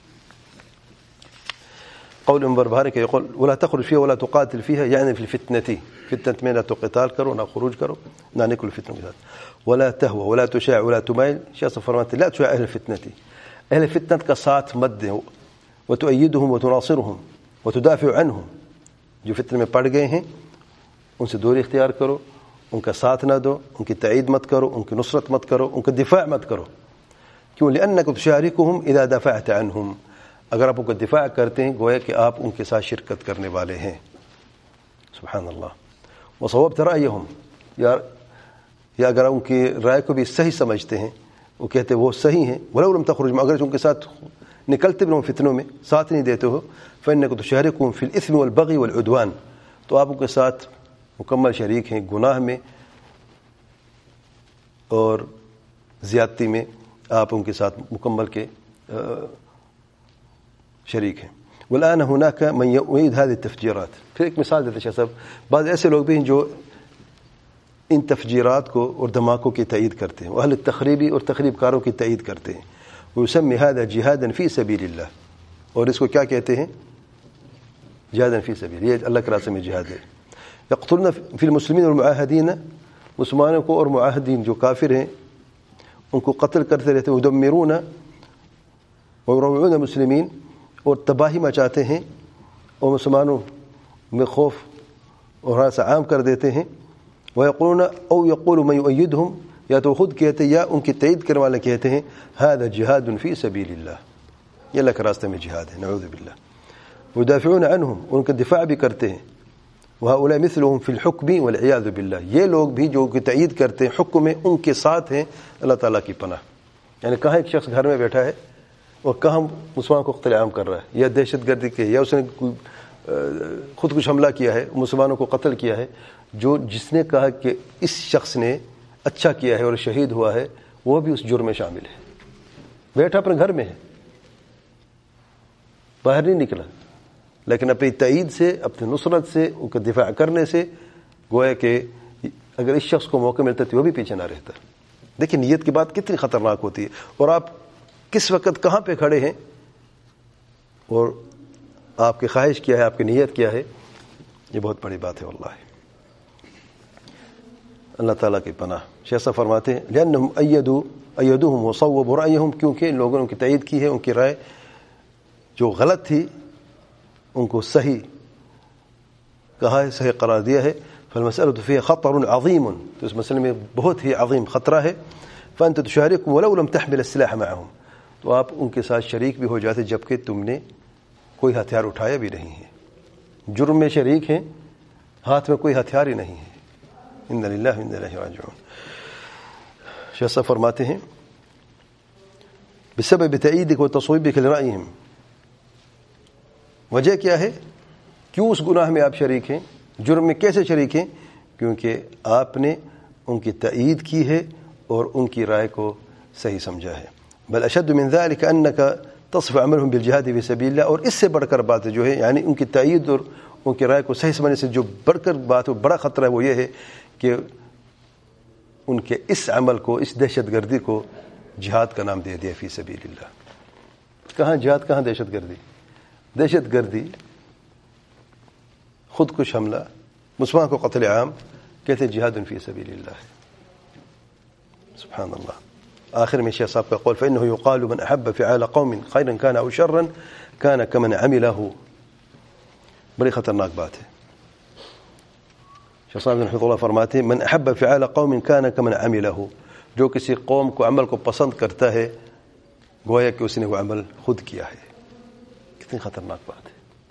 قول عمر بارک يقول ولا تخرج فيها ولا تقاتل فيها, يعني في الفتنة, فتنة میں نہ تو قتال کرو نہ خروج کرو نہ نکل فتنہ کے ساتھ. ولا تهوى ولا تشاع ولا تمائل, شیخ فرماتے لا تشاع اهل الفتنة, اہل فتنت کا ساتھ مت دیں, وتؤيدهم وتناصرهم وتدافع عنهم, جو فتنہ میں پڑ گئے ہیں ان سے دوری اختیار کرو, ان کا ساتھ نہ دو, ان کی تائید مت کرو, ان کی نصرت مت کرو, ان کا دفاع مت کرو. کیوں؟ لأنك تشاركهم اذا دافعت عنهم, اگر آپ ان کا دفاع کرتے ہیں گویا کہ آپ ان کے ساتھ شرکت کرنے والے ہیں. سبحان اللہ. وصوبت رأيهم, یا یا اگر ان کی رائے کو بھی صحیح سمجھتے ہیں, وہ کہتے وہ صحیح ہیں. ولو لم تخرج, اگر ان کے ساتھ نکلتے بھی فتنوں میں ساتھ نہیں دیتے ہو, فإنك تشاركهم في الإثم والبغي والعدوان, تو آپ ان کے ساتھ مکمل شریک ہیں گناہ میں اور زیادتی میں, آپ ان کے ساتھ مکمل کے شریک ہیں. والآن هناك من يؤيد هذه التفجيرات. پھر ایک مثال دیتے شاہ صاحب, بعض ایسے لوگ بھی ہیں جو ان تفجیرات کو اور دھماکوں کی تائید کرتے ہیں, اہل التخریبی اور تخریب کاروں کی تائید کرتے ہیں. ويسمي هذا جهادا في سبيل الله, اور اس کو کیا کہتے ہیں؟ جهادا في سبيل, یہ اللہ کے راستے میں جہاد ہے. يقتلون في المسلمين والمعاهدين, مسلمانوں کو اور معاہدین جو کافر ہیں ان کو قتل کرتے رہتے ہیں. يدمرون ويروعون المسلمين, اور تباہی مچاتے ہیں اور مسلمانوں میں خوف اور ہراس عام کر دیتے ہیں. ويقولون او يقول من يؤيدهم, یا تو خود کہتے یا ان کی تائید کرنے والے کہتے ہیں هذا جهاد في سبيل الله, یہ اللہ کے راستے میں جہاد ہے. نعوذ باللہ. ويدافعون عنهم, ان کا دفاع بھی کرتے ہیں. وهؤلاء مثلهم في الحكم والعياذ بالله, یہ لوگ بھی جو کہ تائید کرتے ہیں حکم میں ان کے ساتھ ہیں, اللہ تعالیٰ کی پناہ. یعنی کہاں ایک شخص گھر میں بیٹھا ہے اور کہاں مسلمان کو قتل عام کر رہا ہے, یا دہشت گردی کے, یا اس نے خود کچھ حملہ کیا ہے, مسلمانوں کو قتل کیا ہے, جو جس نے کہا کہ اس شخص نے اچھا کیا ہے اور شہید ہوا ہے, وہ بھی اس جرم میں شامل ہے. بیٹھا اپنے گھر میں ہے, باہر نہیں نکلا, لیکن اپنی تائید سے, اپنی نصرت سے, ان کا دفاع کرنے سے گویا کہ اگر اس شخص کو موقع ملتا تو وہ بھی پیچھے نہ رہتا. دیکھیں نیت کی بات کتنی خطرناک ہوتی ہے, اور آپ کس وقت کہاں پہ کھڑے ہیں اور آپ کی خواہش کیا ہے, آپ کی نیت کیا ہے, یہ بہت بڑی بات ہے واللہ. اللہ تعالیٰ کی پناہ. شیخ صاحب فرماتے ہیں لأنهم أيدوا أيدوهم وصوبوا رأيهم, کیونکہ ان لوگوں نے ان کی تائید کی ہے, ان کی رائے جو غلط تھی ان کو صحیح کہا ہے, صحیح قرار دیا ہے. فالمسألة فيها خطر عظيم, تو اس مسئلے میں بہت ہی عظیم خطرہ ہے. فأنت تشاركهم ولو لم تحمل السلاح معهم, تو آپ ان کے ساتھ شریک بھی ہو جاتے جبکہ تم نے کوئی ہتھیار اٹھایا بھی نہیں ہے. جرم میں شریک ہیں, ہاتھ میں کوئی ہتھیار ہی نہیں ہے. ان للہ و انا الیہ راجعون. شیخ صاحب فرماتے ہیں بسبب تأییدک و تصویبک لرأیہم, وجہ کیا ہے, کیوں اس گناہ میں آپ شریک ہیں, جرم میں کیسے شریک ہیں؟ کیونکہ آپ نے ان کی تأیید کی ہے اور ان کی رائے کو صحیح سمجھا ہے. بل اشد من ذلك انك تصف عملهم بالجهاد في سبيل الله, اور اس سے بڑھ کر بات جو ہے, یعنی ان کی تأیید اور ان کی رائے کو صحیح سمجھنے سے جو بڑھ کر بات ہے, بڑا خطرہ ہے, وہ یہ ہے کہ ان کے اس عمل کو, اس دہشت گردی کو جہاد کا نام دے دیا فی سبیل اللہ. کہاں جہاد, کہاں دہشت گردی؟ دہشت گردی, خود کش حملہ, مسلمان کو قتل عام, کہتے جہاد فی سبیل اللہ. سبحان اللہ. آخر میں شیخ صاحب کا قول فإنه يقال من أحب فعال قوم خيرا كان أو شرا كان كمن عمله. بڑی خطرناک بات ہے. شیخ صاحب رحمۃ اللہ فرماتے ہیں من احب فعال قوم کان کمن عملہ، جو کسی قوم کو عمل کو پسند کرتا ہے گویا کہ اس نے وہ عمل خود کیا ہے. کتنی خطرناک بات ہے.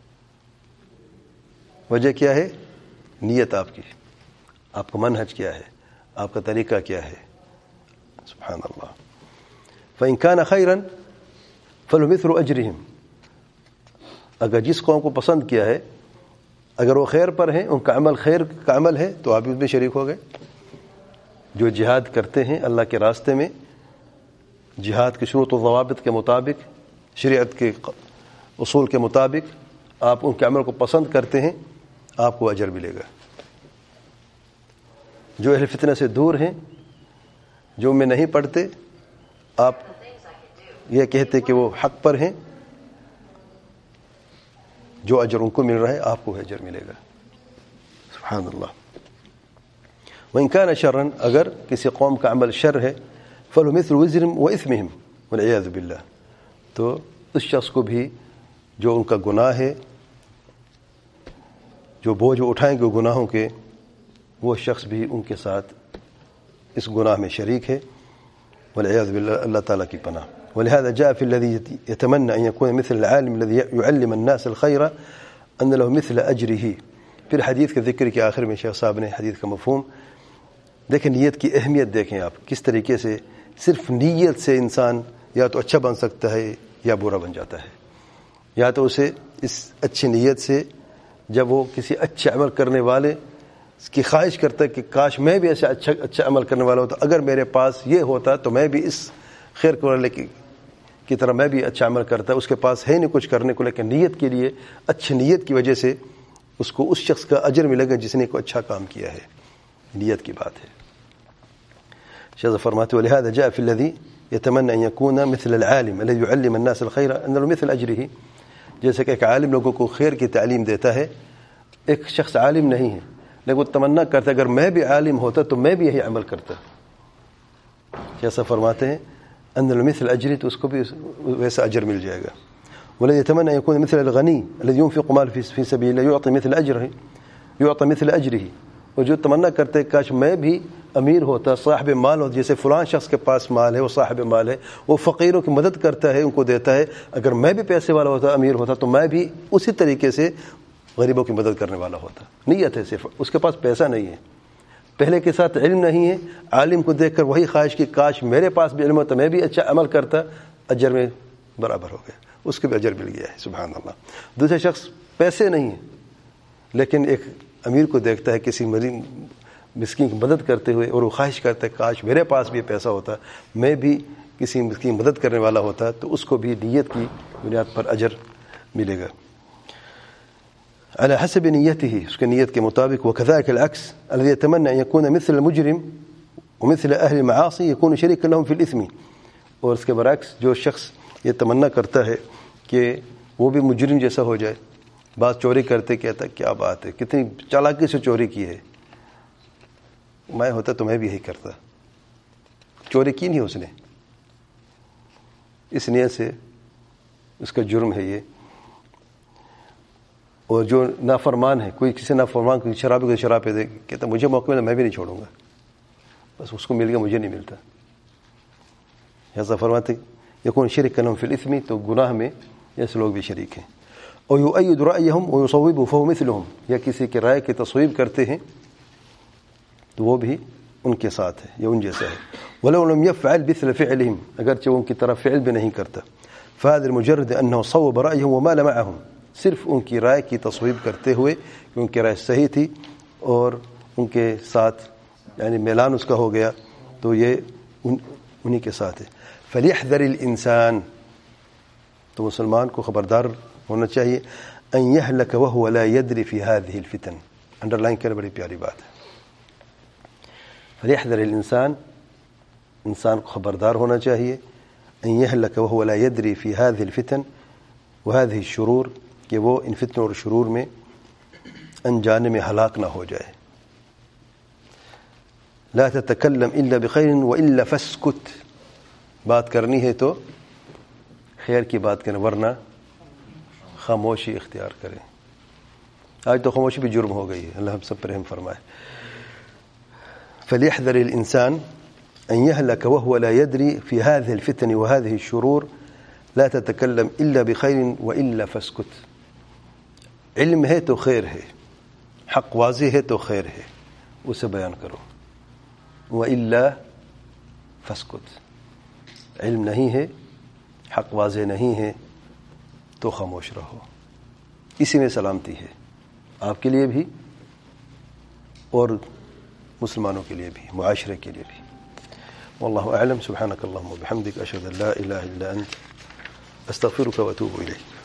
وجہ کیا ہے؟ نیت آپ کی، آپ کا منہج کیا ہے، آپ کا طریقہ کیا ہے. سبحان اللہ. فإن كان خيرا فله مثل أجرهم، اگر جس قوم کو پسند کیا ہے اگر وہ خیر پر ہیں، ان کا عمل خیر کا عمل ہے، تو آپ بھی اس میں شریک ہو گئے. جو جہاد کرتے ہیں اللہ کے راستے میں، جہاد کے شروط و ضوابط کے مطابق، شریعت کے اصول کے مطابق آپ ان کے عمل کو پسند کرتے ہیں، آپ کو اجر ملے گا. جو اہل فتنہ سے دور ہیں، جو میں نہیں پڑھتے، آپ یہ کہتے کہ وہ حق پر ہیں، جو اجر ان کو مل رہا ہے آپ کو اجر ملے گا. سبحان اللہ. وإن كان شرا، اگر کسی قوم کا عمل شر ہے، فله مثل وزرهم وإثمهم والعياذ بالله، تو اس شخص کو بھی جو ان کا گناہ ہے، جو بوجھ اٹھائیں گے گناہوں کے، وہ شخص بھی ان کے ساتھ اس گناہ میں شریک ہے. والعياذ بالله، اللہ تعالیٰ کی پناہ. ولهذا جاء في الذي يتمنى أن يكون مثل العالم الذي يعلم الناس الخير أن له مثل أجره. پھر حدیث کے ذکر کے آخر میں شیخ صاحب نے حدیث کا مفہوم دیکھیں، نیت کی اہمیت دیکھیں آپ کس طریقے سے صرف نیت سے انسان یا تو اچھا بن سکتا ہے یا برا بن جاتا ہے. یا تو اسے اس اچھی نیت سے جب وہ کسی اچھے عمل کرنے والے کی خواہش کرتا ہے کہ کاش میں بھی ایسا اچھا اچھا عمل کرنے والا ہوتا، اگر میرے پاس یہ ہوتا تو میں بھی اس خیر کو والے کی کی طرح میں بھی اچھا عمل کرتا. اس کے پاس ہے نہیں کچھ کرنے کو، لیکن نیت کے لیے، اچھی نیت کی وجہ سے اس کو اس شخص کا اجر ملے گا جس نے کوئی اچھا کام کیا ہے. نیت کی بات ہے. شیخ فرماتے ولهذا جاء في الذي يتمنى أن يكون مثل العالم الذي يعلم الناس الخير أن له مثل أجره. جیسے کہ ایک عالم لوگوں کو خیر کی تعلیم دیتا ہے، ایک شخص عالم نہیں ہے لیکن وہ تمنا کرتا ہے اگر میں بھی عالم ہوتا تو میں بھی یہی عمل کرتا. جیسا فرماتے ہیں ان المثل اجری، تو اس کو بھی ویسا اجر مل جائے گا. والذي يتمنى ان يكون مثل الغني الذي ينفق مال في سبيل الله يعطي مثل اجره يعطي مثل اجره. وہ جو تمنا کرتے ہیں کاش میں بھی امیر ہوتا، صاحب مال ہو، جیسے فلاں شخص کے پاس مال ہے، وہ صاحب مال ہے، وہ فقیروں کی مدد کرتا ہے، ان کو دیتا ہے، اگر میں بھی پیسے والا ہوتا، امیر ہوتا، تو میں بھی اسی طریقے سے غریبوں کی مدد کرنے والا ہوتا. نیت ہے صرف، اس کے پاس پیسہ نہیں ہے، پہلے کے ساتھ علم نہیں ہے، عالم کو دیکھ کر وہی خواہش کی کاش میرے پاس بھی علم ہوتا، میں بھی اچھا عمل کرتا، اجر میں برابر ہو گیا، اس کو بھی اجر مل گیا ہے. سبحان اللہ. دوسرا شخص پیسے نہیں ہے لیکن ایک امیر کو دیکھتا ہے کسی مریض مسکین کی مدد کرتے ہوئے، اور وہ خواہش کرتا ہے کاش میرے پاس بھی پیسہ ہوتا، میں بھی کسی مسکین کی مدد کرنے والا ہوتا، تو اس کو بھی نیت کی بنیاد پر اجر ملے گا. على حسب نيته، اس کی نیت کے مطابق. وكذلك العكس الذي يتمنى ان يكون مثل المجرم ومثل اهل المعاصي يكون شريكا لهم في الاثم. اور اس کے برعکس جو شخص یہ تمنا کرتا ہے کہ وہ بھی مجرم جیسا ہو جائے، بات چوری کرتے کہتا کیا بات ہے، کتنی چالاکی سے چوری کی ہے، میں ہوتا تو میں بھی یہی کرتا. چوری کی نہیں اس نے، اس نیت سے اس کا جرم ہے یہ. اور جو نافرمان ہے، کوئی کسی نافرمان کوئی شرابی کو شراب پہ دے کہتا مجھے موقع ملا میں بھی نہیں چھوڑوں گا، بس اس کو مل گیا مجھے نہیں ملتا. ایسا فرماتے یکون شرک لهم فی الاثم، تو گناہ میں ایسے لوگ بھی شریک ہیں. اور یؤید رأیہم ویصوب فهو مثلهم، یا کسی کی رائے کی تصویب کرتے ہیں تو وہ بھی ان کے ساتھ ہے یا ان جیسا ہے. ولو لم يفعل مثل فعلهم، اگرچہ ان کی طرف فعل بھی نہیں کرتا. فهذا المجرد انه صوب رأیهم ومال معهم، صرف ان کی رائے کی تصویب کرتے ہوئے کہ ان کی رائے صحیح تھی اور ان کے ساتھ یعنی میلان اس کا ہو گیا، تو یہ ان انہی کے ساتھ ہے. فلیحذر الانسان، تو مسلمان کو خبردار ہونا چاہیے، ان یہلک وهو لا يدری فی هذه الفتن. انڈر لائن کرنے بڑی پیاری بات ہے. فلیحذر الانسان، انسان کو خبردار ہونا چاہیے، ان یہلک وهو لا يدری فی هذه الفتن وهذه الشرور، کہ وہ ان فتنوں اور شرور میں انجانے میں ہلاک نہ ہو جائے. لا تتکلم الا بخیر والا فاسکت، بات کرنی ہے تو خیر کی بات کریں ورنہ خاموشی اختیار کریں. آج تو خاموشی بھی جرم ہو گئی ہے، اللہ ہم سب پر رحم فرمائے. فليحذر الإنسان أن يهلك وهو لا يدري في هذه الفتن وهذه الشرور لا تتكلم إلا بخير وإلا فاسكت. علم ہے تو خیر ہے، حق واضح ہے تو خیر ہے، اسے بیان کرو. وإلا فاسكت. علم نہیں ہے، حق واضح نہیں ہے تو خاموش رہو. اسی میں سلامتی ہے، آپ کے لیے بھی اور مسلمانوں کے لیے بھی، معاشرے کے لیے بھی. واللہ اعلم. سبحانک اللہم وبحمدک، اشہد ان لا الہ الا انت، استغفرک واتوب الیک.